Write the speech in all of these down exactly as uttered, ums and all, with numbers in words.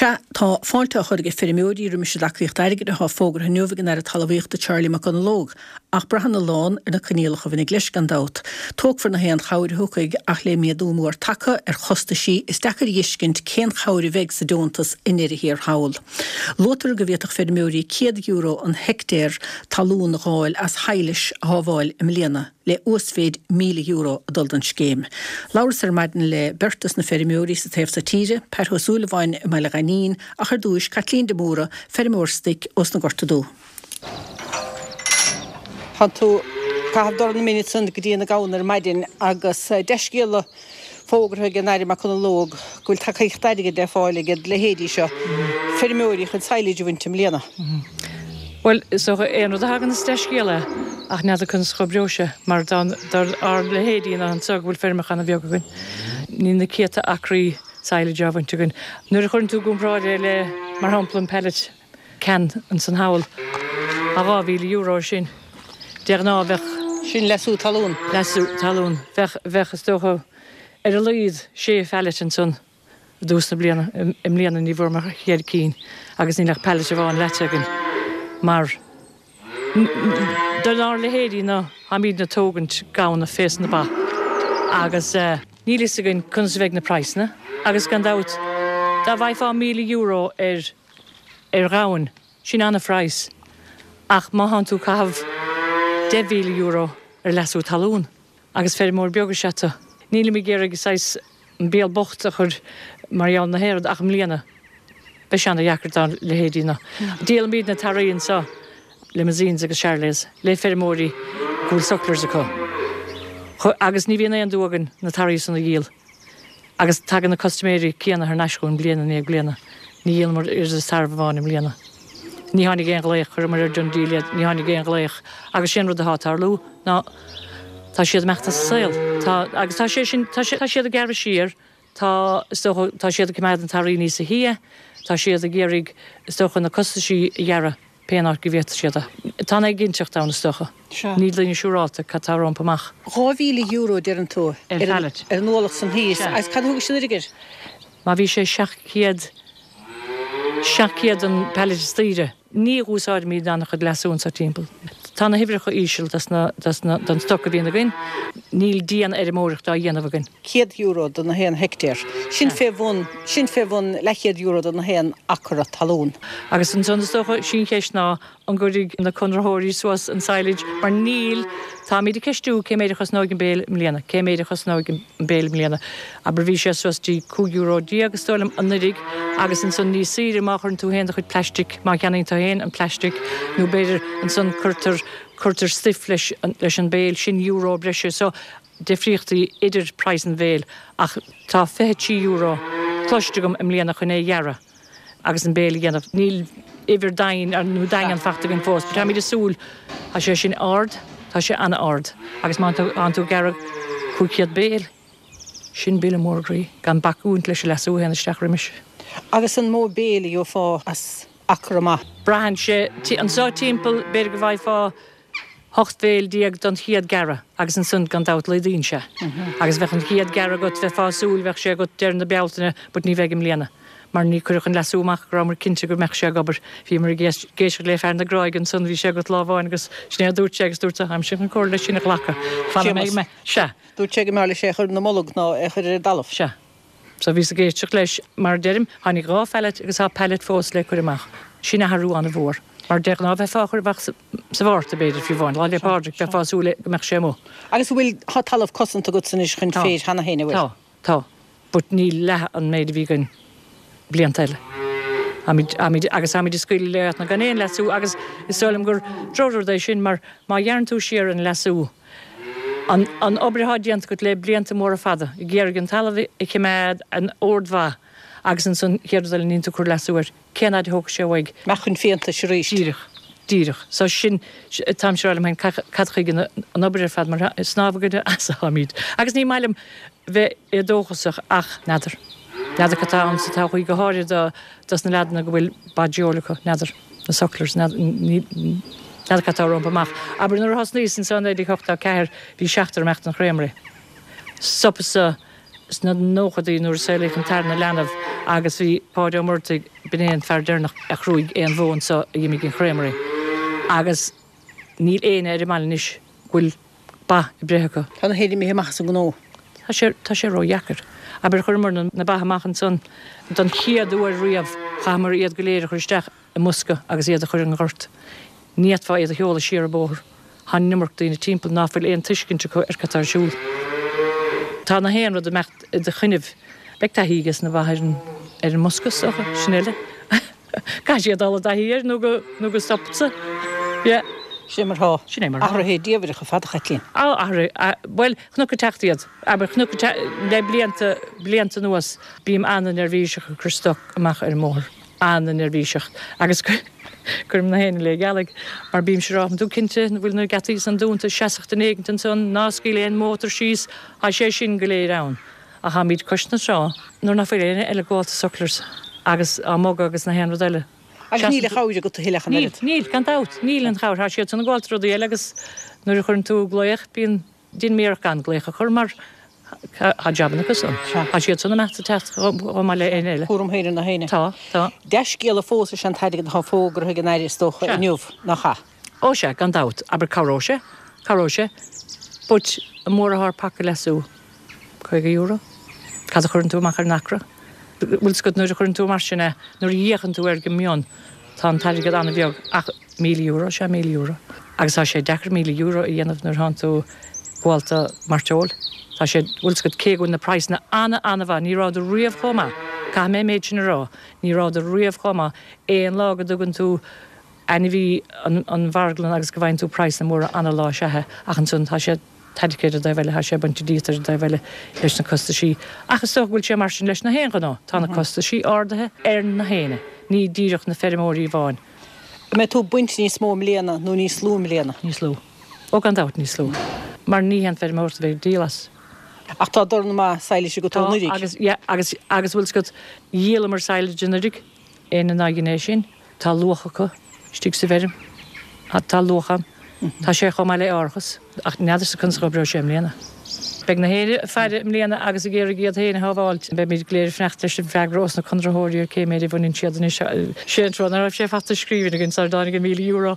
Se tá fáilte chuige firimiúí ru se leíocht aige a fógur nuúgan ar a talíochtta Charlie McConalóg, ach brahanna lán ar na caníalcha bhínig leis gandát. Tógfar na héan chair thucaig ach le miad dúmór take ar chosta sí is dechar dhiiscint cén chair bheith sa dúntas inéir hir hail. Lótar go bhéach firimiúí céad euro an hectéir talún gáil as heilis hábháil im léana le osféid míle euro a dul an scéim. Lauras ar maidin le bertas na firimiúí sa taobh sa tíre, per hosúlaháin i meile ganín a chu dúis Kathleen de Móra firimiúrstig os na gortadú. Han tú cahabdor na minute sun go dtíana gánar maidin agus deiscéala fógur gan Charlie McConalóg gúil takeíocht aige de fáilige le héadí seo firimiúí chun sailíide bhaint im léana. Well, so éon a hagan na deiscéala ach nead a chun scobriose mar dan dar ar le héadí an so bhfuil firmachan a bheoga goin. Ní na céta acraí saile javaint tugan. Nuair a chun tú gúmráide le mar hamplan pellet can an san hawl a ráhíle euro sin. Dear ná bheith sin lesú talún. Lesú talún. Bheith bheith stocha ar a líd sé pellet an son dús na bliana im léana ní bhór mar chéad cín agus ní lech pellet a bháin leitegan. Mar dar ná le héadí ná ha míad na tógant gáin na fés na ba. Agus ní lís a gin chuns bheith na praisna. Agus gan dát, da bhaith fá míle euro ar ar gáin, sin anna frais. Ach má han tú cahab de mhíle euro ar lesú talún. Agus fer mór beaga seta. Níla mi géir agus sais an béal bocht a chur marian na hérad ach am líana. Be seanna jacart an le héadína. Díal míad na taríonn sa limousines agus Charlies, le fer mórí gúil suclars acu. Agus ní bhíon é an dúgan na tarí san na díal. Agus tagan na customéri cíanna ar naisgún bliana ní bliana. Ní dhéal mar ar a sarbháin im bliana. Ní hánig géan gléich chur mar ar John Díliad, ní hánig géan gléich. Agus sin rud a há tar lú, ná tá siad meachta sa saoil. Agus tá siad a gearra sír, tá siad a cymad an tarí ní sa hia, tá siad a gérig stocha na costasí dhearra péanach go bhéta siad a. Tá é ginteach dá na stocha. Ní líne siúráta catárón pamach. Ráhíle euro dear an tú ar pellet. Ar nólach san híos. As cad thugus sin rigir? Má bhí sé seachiad seachiad an pellet stíre. Ní úsáid mí dana chud lesún sa timppel. Tá na hifricha ísil dan stocha bhíon a gin. Níl díana ar móriach dá dhéanamh gin. Céad euro don na héan hectéir. Sin fé bhún sin fé bhún lechéad euro don na héan acra talún. Agus an son stocha sin chéis ná an gúdig na conrthóirí suas an sailid mar níl tá míad ceistú cé méidir chus nágin béil mléana, cé méidir chus nágin béil mléana. Aber bhí sé suas dí cúig euro dí agus tólam an nudig agus an son ní síre máchar tú héan chud plastic má ceanning tá héan an plastic nó beidir an son curtar curtar stiff leis leis an béil sin euro breise so defriochtaí idir price an bhéil ach tá fetí euro clostegum im léana chun é dhearra agus an béil dhéanamh níl idir dain ar nó dain an fachta an fós, but tá míad a súl a sé sin ard, tá sé anna ard agus má an tú garag cúciad béil sin béle mórgraí gan bacúint leis lesú héna steach riimiis. Agus an mó béla ó fá as acrama. Brahan sé an sá timppel beir go bhaid fá hocht féil diag don chiad gara agus an sun gan dát le dín se. Agus bheith an chiad gara got bheith fásúil bheith sé got dear na bealtaine, bud ní bheith im léana. Mar ní chuch an lesúach gra mar cinnte go meach sé gobar bhí mar géisiir le fear na gráig an sun bhí sé got lábháin agus sné dúirt sé agus dúirta haim sin an cóir le sinna lacha. Fan mé me se. Dúirt sé go mar le sé chur na molog ná e chur dalamh. Se. So bhí a géisteach leis mar derim hánig rá fellet agus há pellet fós le chuir amach. Sinna harú an a bhór. Mar deag ná bheith fáchar bheith sa bhharta beidir fiú bháin, lá le pádraigh bheith fásúla go meach sé mó. Agus bhfuil há talamh cosanta go san is chun féid hena héine bhfuil. Tá, tá. But ní lethe an méid bhí gon bliantaile. Agus ha míid scuil leat na gan éon lesú agus is solam gur droidir é sin mar má dhearann tú siar an lesú. An obrethádíant go le blianta mór a fada. I ggéar an talamh i chéimead an ordmha agus an son chéirdal nín tú chur lesúir. Céad thug sé bhaig. Mechún féanta sé rééis. Díirich. Díirich. So sin tam seáil hain cadchaigh an obreth fad mar snábhagad as a hamíd. Agus ní mailim bheith é dóchasach ach nadidir. Nadidir catá an sa tá chuig go háir das na leadna go bhfuil badgeolacha nadidir na suclars nadidir catá rompa mach. Aber nuair has níos in son éidir chochtá ceir bhí seachtar mecht an chréimre. Sopa sa na nóchadaí nuair saoigh an tarna leanamh agus bhí páide mórtaigh benéan feardarnach a chrúig éon bhin sa dhéimi gin chrémarí. Agus níl éine ar maiis bhfuil ba i brethecha. Tána héidir mé machchas an gó. Tá sé tá sé ró jacar. Aber chumar na bahamachchan son don chiaadúir riamh chamar iad go léir chuisteach i musca agus iad a chuir an ghart. Níiad fá iad a heola siar a bóthir. Tá nimar daoine timp náfuil éon tuiscinnte chu ar catar siúil. Tá na héan rud a mecht de chuineh le tá hígus na bhair ar an muscas socha sinile. Ca siad alla da híir nó go nó go stopsa. Ja. Sé mar há. Sin é mar Ahra hé díomhir go fada chalín. Á ahra bhfuil chnu go teachtaíad, aber chnu le blianta blianta nuas bím anan ar bhíiseach a chustoch amach ar mór. Anan ar bhíiseach. Agus gurm na héna le galig mar bím se rá dú cinnte na bhfuil na gataí san dúnta seaachta éigen son náscail éon mótar síos a sé sin go léir ann. A ha míid cosna seo, nuair na féréine eile gáilta soclars agus á móga agus na héanra eile. Agus níle cháide go hiilecha Níl, níl, gan dát, níl an cháir, sé an gáil trodí eile agus nuair a chun tú gléoch bíon dín méar gan gléocha chur mar ha jabanna go son. Ha siad sanna meta techt go má le éine eile. Chúm héidir na héine. Tá, tá. Deis céal a fósa an taidir an fógur ag an éidir stocha Se. inniuh nach cha. Ó sé, gan dát, aber caróise, caróise, bút a mór ath paca lesú chuig euro. Cad a churn tú machar nacra. Bhfuil scud nuair a churn tú mar sinna, nuair dhéchan tú ar go mion. Tá an taidir go anna bheag ach mí euro, sé mí euro. Agus tá sé dechar mí euro i dhéanamh nuair han tú bhilta marteol. Tá sé bhfuil scud céún na price na anna anna bha, ní rád a riamh chomá. Ca mé méid sin rá, ní rád a riamh chomá. Éon lá go dugann tú ana bhí an bharglan agus go bhain tú price na mór anna lá sethe ach an tún tá sé tadicéidir da bheile sé bunti dítar da bheile leis na costa sí. Achas soch bhfuil sé mar sin leis na héan ná, tá na costa sí ádathe ar na héine. Ní díireach na ferrimóí bháin. Me tú buint níos mó mléana nó níos slú mléana. Níos lú. Ó gan dát níos lú. Mar ní an ferrimórt bheith dílas. Ach tá dorna má saoile go Tá, tónaí. agus ja, agus agus bhfuil scot dhéala mar saoile generic é na náginné sin, tá luchacha stig sa bherim. Tá lucham. Tá sé chum le áchas ach neidir sa chun bre sé mléana. Beg na héine feide mléana agus a géir géad héine hábháilt be mí léir fnecht sin fegrós na condrathóir cé méidir bhain siad sé tro ar sé fasta scríbin ginn sa dánig mí euro.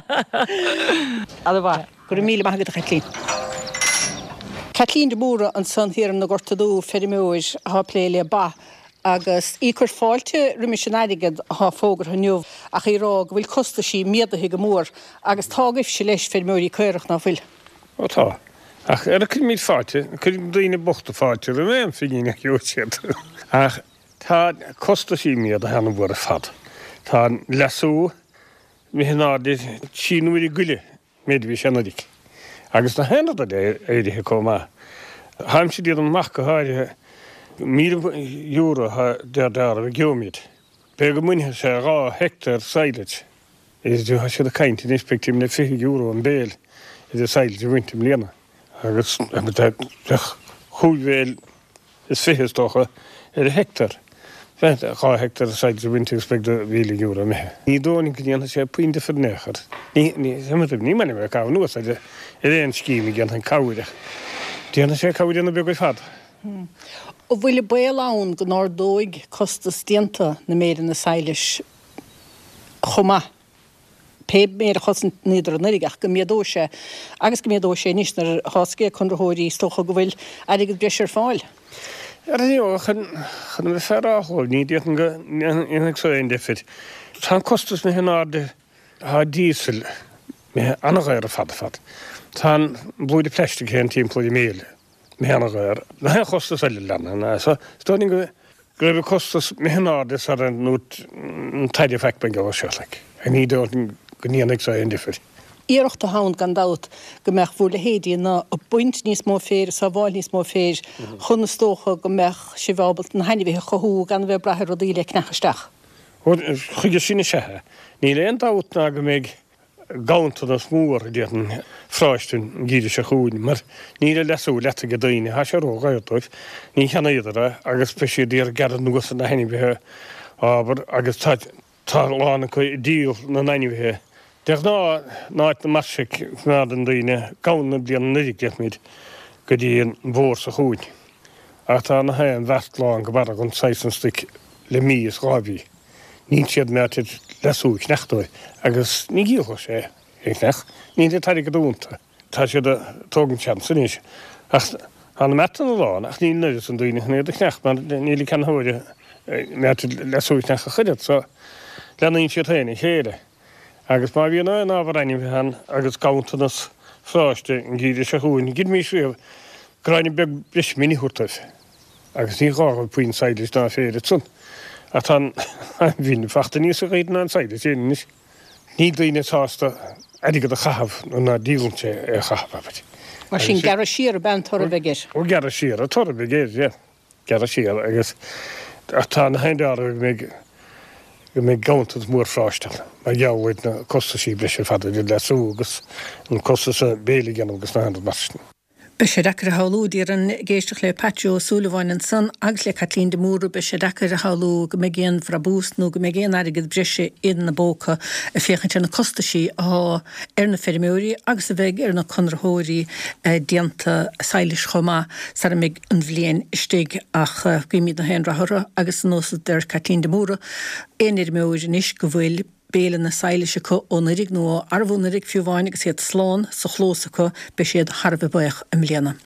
A bhar gur míle maigad a chalín. Chalín de búra an san hir na gortaú ferrimóis há pléile ba. Agus í chur fáilte riimiisiaigad há fógur haniuh a í rá bhfuil costa sí miadathe go mór agus tágah se leis fermóí chuireach ná bhfuil. Ó tá. Ach ar a chun míid fáte, chun daoine bochta fáte a bhéim figíine jóisiad. Ach tá costa sí miad a hena bhór a fad. Tá lesú mi henáidir síúir guile méadhí senadic. Agus na hena é éirithe comá. Haim si díad an mach go háirithe mí euro der dar a geomid. Be go munithe sé rá hectar saileit. Is du has sé a kaint in inspektim na fi euro an béel is a saileit wintim léna. Agus chuúvéil is fihestocha er a hectar. Rá hectar saileit wintim inspekt a vile euro me. Ní dóning gin sé puinte vernechar. Ní ní man me ka nu er een skimi gen an kauide. Dína sé kauide na be fad. ó bhfuil béal ann go ná dóig costa stianta na méidir na sailes chomá. Pe mé a chosan níidir an nuigech go méadó sé, agus go méadó sé níos nar háscé chunrathirí stocha go bhfuil aige breisiir fáil. Er jo chan chan me ferráhol ní déan go inag so ein defit. Tá costas me henáde ha diesel me anagéir a fad fad. Tá blúdi plastic hen tímpla í méle. Me hennair. Na hen costas eile lena. So stoning go grebe costas me henáde sa an nút taidir feicben go seleg. A ní dóin go níananig so ein defit. Íireachta hán gan dat go meach bhfuil le héadí na a buint níos mó fér sa bháil níos mó fér chuna stócha go meach si bhábalt na hainehí chothú gan bheith brathe rodíile knechaisteach. Chuige sinna sethe. Ní le an dátna go méid gaanta na smór déan fráistún gíidir se chuúin, mar ní le lesú leta go daoine ha sé rógáirtóibh, ní cheanna iadra agus pe sé díar garan nuas na hainehíthe ábhar agus tá lána chu díal na nainehíthe. Deag ná náit na marsic nád an daoine gána blian nuidir deachmid go dtíon bhór sa chuúin. A tá na hain bheitláán go bara gon seis stic le míos rábhí. ní siad me lesú knechtdói agus ní gíoch sé énech ní de tarig go dúnta Tá siad a tógan seansa níos ach an metan láin ach ní nuidir an dúine ní de knecht man nílí can hóide me lesú knecha chuidir so lenaín siad héna chéile agus má bhíon ná ábhar aine han agus gauntanas fráiste an gíide se chuúin gid mí sríomh gráinine be bris miniúirtaibh agus ní gáil puoin sailis ná féidir sun a tá bhín fachta níos a réidir an sailis éis ní daoine tásta aige a chahabh na díúnte ar chahabh. Mar sin gar siar ben tor beir. ó gar siar a tor begéir, é gar siar agus tá na haindáir mé go mé gaanta mór frástal, a gehaid na costa sí breise fada de leúgus an costa sa béla gan agus na hand marstin. Be sé dachar a hálúdíar an géisteach le Patio Súlaháin an san agus le Catlín de Múra be sé dachar a hálú go mé géan fra búsnú go mé géan aigad breise in na bóca a féchant na costaí á ar na ferméí agus a bheith ar na conrathóirí dianta sailis chomá sa mé an bhléon istig ach gimíad na hen rathra agus an nósa der Catlín de Múra éonidir méid níos go bhfuil bélan na sailise go ónarig nó arbhúnarig fiúháin agus siad sláán sa chlósa go be siad Harbh buach am léana.